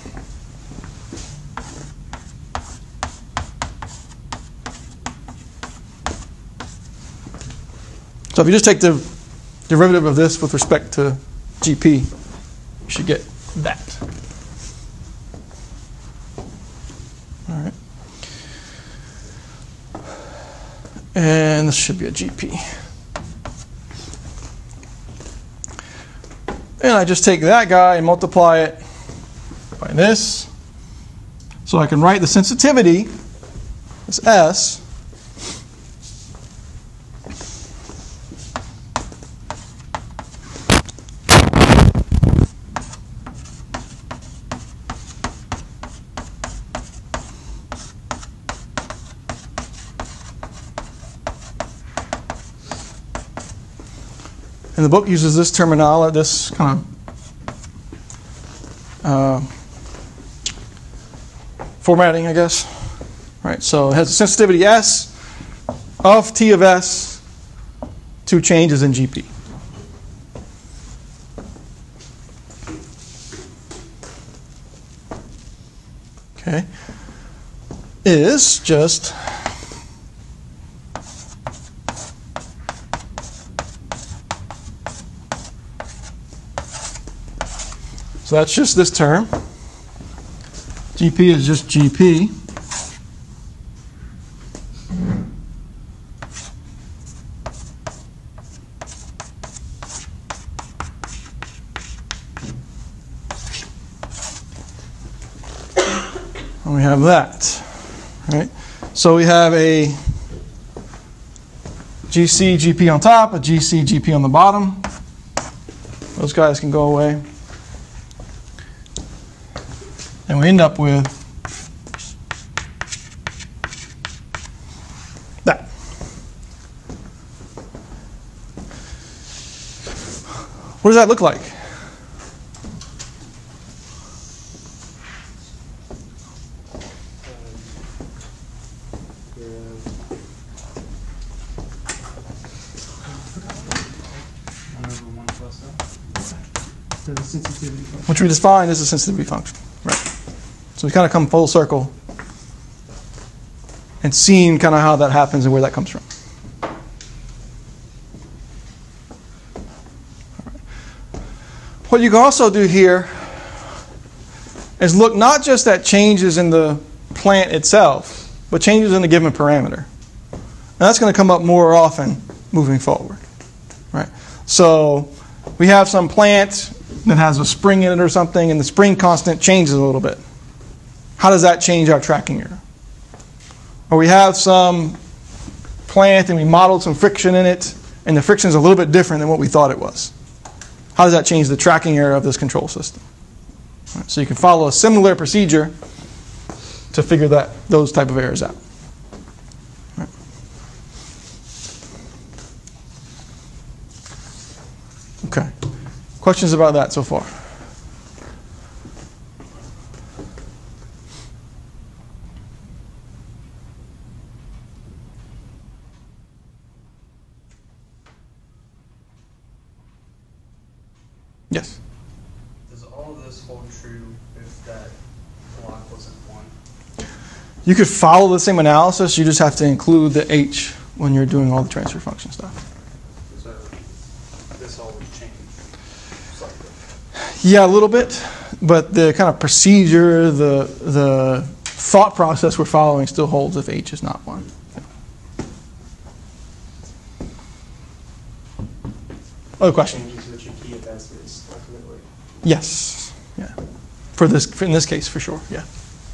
So if you just take the derivative of this with respect to GP, you should get that. And this should be a GP. And I just take that guy and multiply it by this. So I can write the sensitivity as S. And the book uses this terminology, this kind of formatting, I guess. Right. So it has a sensitivity S of T of S, 2 changes in GP. Okay. Is just so that's just this term. GP is just GP. And we have that. Right? So we have a GC, GP on top, a GC, GP on the bottom. Those guys can go away. And we end up with that. What does that look like? The sensitivity function. Which we define as a sensitivity function. Right. So we kind of come full circle and seen kind of how that happens and where that comes from. What you can also do here is look not just at changes in the plant itself, but changes in a given parameter. And that's going to come up more often moving forward. Right? So we have some plant that has a spring in it or something, and the spring constant changes a little bit. How does that change our tracking error? Or we have some plant and we modeled some friction in it, and the friction is a little bit different than what we thought it was. How does that change the tracking error of this control system? Right, so you can follow a similar procedure to figure those type of errors out. Right. Okay. Questions about that so far? Yes. Does all of this hold true if that block wasn't 1? You could follow the same analysis, you just have to include the H when you're doing all the transfer function stuff. So this all would change slightly. Yeah, a little bit, but the kind of procedure, the thought process we're following still holds if H is not 1. Other question? Changes what your T of S is ultimately. Yes. Yeah. In this case, for sure. Yeah.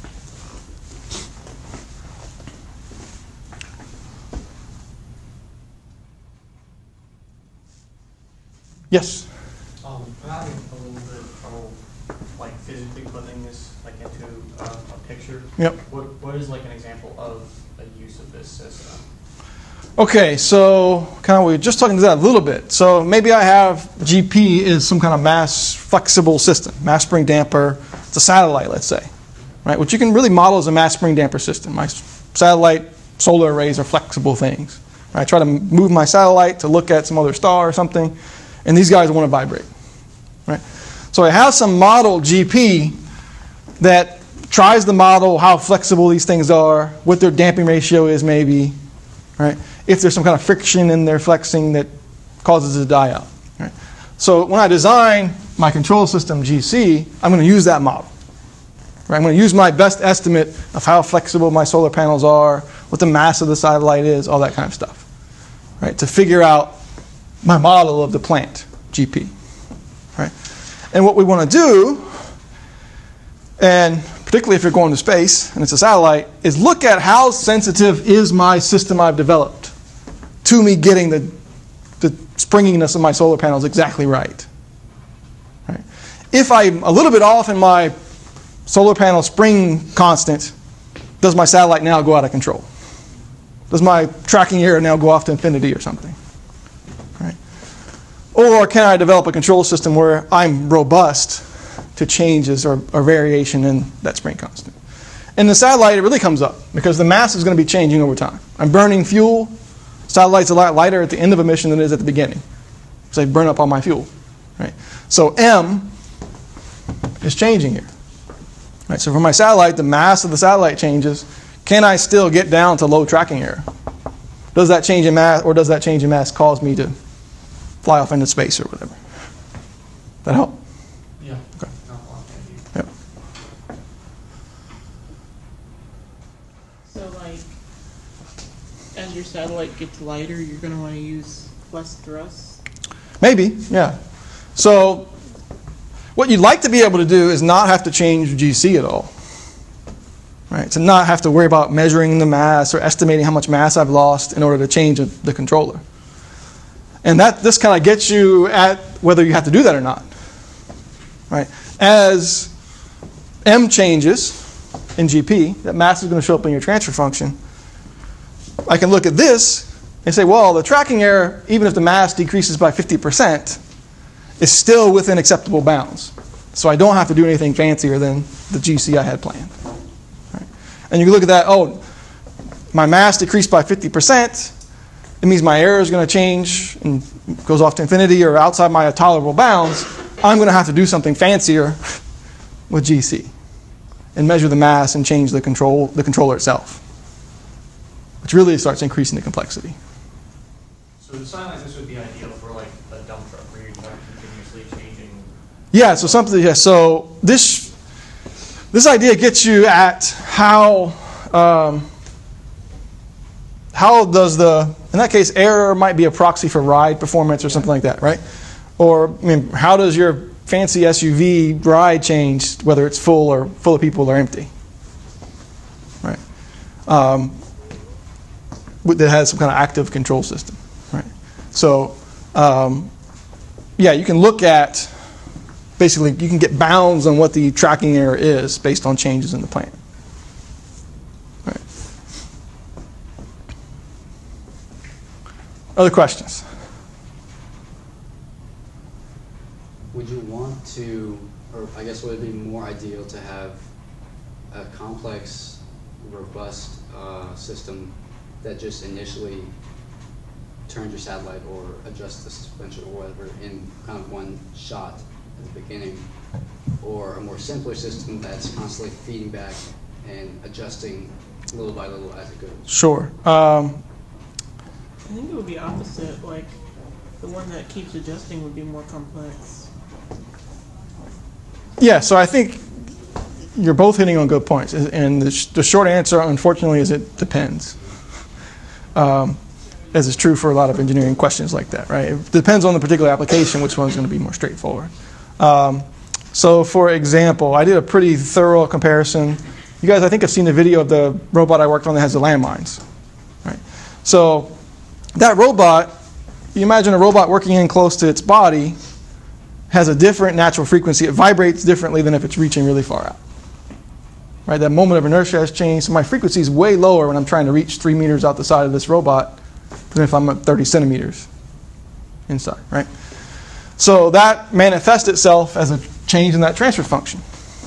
Yes. I'm having a little bit of trouble, like physically putting this like into a picture. Yep. What is like an example of a use of this system? Okay, so kind of we were just talking to that a little bit. So maybe I have GP is some kind of mass flexible system, mass spring damper. It's a satellite, let's say, right? Which you can really model as a mass spring damper system. My satellite solar arrays are flexible things. I try to move my satellite to look at some other star or something, and these guys want to vibrate, right? So I have some model GP that tries to model how flexible these things are, what their damping ratio is maybe, right? If there's some kind of friction in their flexing that causes it to die out. Right? So when I design my control system GC, I'm going to use that model. Right? I'm going to use my best estimate of how flexible my solar panels are, what the mass of the satellite is, all that kind of stuff, right? To figure out my model of the plant, GP, right? And what we want to do, and particularly if you're going to space and it's a satellite, is look at how sensitive is my system I've developed to me getting the springiness of my solar panels exactly right. Right? If I'm a little bit off in my solar panel spring constant, does my satellite now go out of control? Does my tracking error now go off to infinity or something? Right? Or can I develop a control system where I'm robust to changes or variation in that spring constant? In the satellite, it really comes up because the mass is going to be changing over time. I'm burning fuel. Satellite's a lot lighter at the end of a mission than it is at the beginning, because I burn up all my fuel. Right? So M is changing here. Right? So for my satellite, the mass of the satellite changes. Can I still get down to low tracking error? Does that change in mass, or does that change in mass cause me to fly off into space or whatever? That help? Yeah. Okay. No, well, thank you. Yep. So like, as your satellite gets lighter, you're going to want to use less thrust? Maybe, yeah. So what you'd like to be able to do is not have to change GC at all. Right? To not have to worry about measuring the mass or estimating how much mass I've lost in order to change the controller. And this kind of gets you at whether you have to do that or not. Right? As M changes in GP, that mass is going to show up in your transfer function. I can look at this and say, well, the tracking error, even if the mass decreases by 50%, is still within acceptable bounds. So I don't have to do anything fancier than the GC I had planned. Right? And you can look at that, oh, my mass decreased by 50%. It means my error is going to change and goes off to infinity or outside my tolerable bounds. I'm going to have to do something fancier with GC and measure the mass and change the controller itself, which really starts increasing the complexity. So the sign like this would be ideal for like a dump truck where you're like continuously changing. Yeah, so something. Yeah, so this idea gets you at how does in that case error might be a proxy for ride performance or something like that, right? Or I mean, how does your fancy SUV ride change whether it's full of people or empty, right? That has some kind of active control system, right? So, yeah, you can look at, basically, you can get bounds on what the tracking error is based on changes in the plant. Right. Other questions? Would you want to, or I guess would it be more ideal to have a complex, robust system that just initially turns your satellite or adjusts the suspension or whatever in kind of one shot at the beginning, or a more simpler system that's constantly feeding back and adjusting little by little as it goes? Sure. I think it would be opposite. Like, the one that keeps adjusting would be more complex. Yeah, so I think you're both hitting on good points. And the short answer, unfortunately, is it depends. As is true for a lot of engineering questions like that, right? It depends on the particular application which one's going to be more straightforward. So, for example, I did a pretty thorough comparison. You guys, I think, have seen the video of the robot I worked on that has the landmines, right? So, that robot, you imagine a robot working in close to its body has a different natural frequency. It vibrates differently than if it's reaching really far out. Right? That moment of inertia has changed. So my frequency is way lower when I'm trying to reach 3 meters out the side of this robot than if I'm at 30 centimeters inside. Right? So that manifests itself as a change in that transfer function.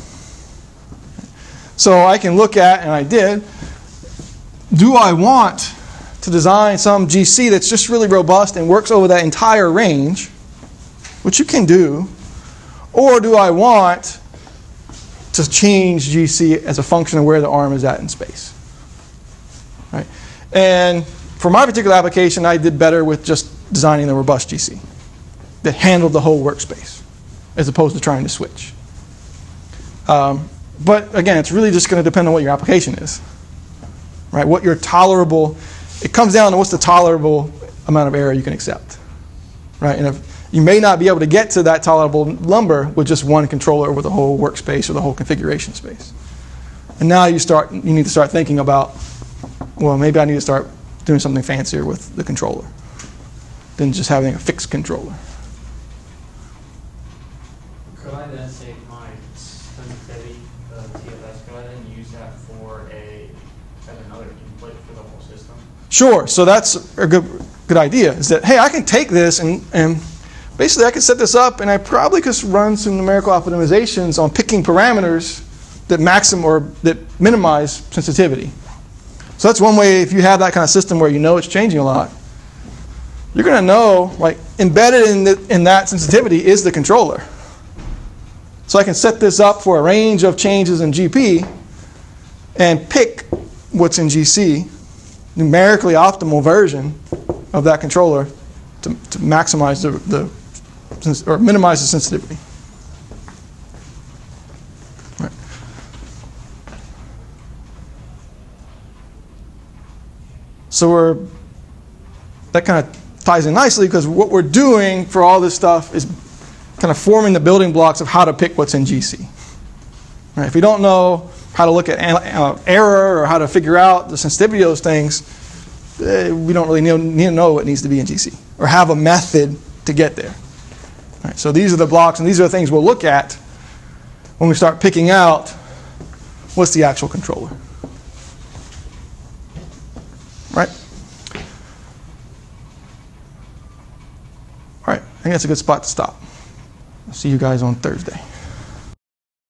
So I can look at, and I did, do I want to design some GC that's just really robust and works over that entire range, which you can do, or do I want to change GC as a function of where the arm is at in space? Right? And for my particular application, I did better with just designing the robust GC that handled the whole workspace, as opposed to trying to switch. But again, it's really just going to depend on what your application is. right? What your tolerable, it comes down to what's the tolerable amount of error you can accept, right? And if you may not be able to get to that tolerable number with just one controller over the whole workspace or the whole configuration space. And now you need to start thinking about, well, maybe I need to start doing something fancier with the controller than just having a fixed controller. Could I then take my sensitivity, TFS, could I then use that as another input for the whole system? Sure. So that's a good idea. Is that, hey, I can take this and basically I can set this up, and I probably could run some numerical optimizations on picking parameters that that minimize sensitivity. So that's one way. If you have that kind of system where you know it's changing a lot, you're going to know, like, embedded in that sensitivity is the controller. So I can set this up for a range of changes in GP and pick what's in GC, numerically optimal version of that controller to maximize or minimize the sensitivity. Right. So that kind of ties in nicely, because what we're doing for all this stuff is kind of forming the building blocks of how to pick what's in GC. Right? If we don't know how to look at error or how to figure out the sensitivity of those things, we don't really need to know what needs to be in GC or have a method to get there. Right? So these are the blocks, and these are the things we'll look at when we start picking out what's the actual controller. Right? All right, I think that's a good spot to stop. I'll see you guys on Thursday.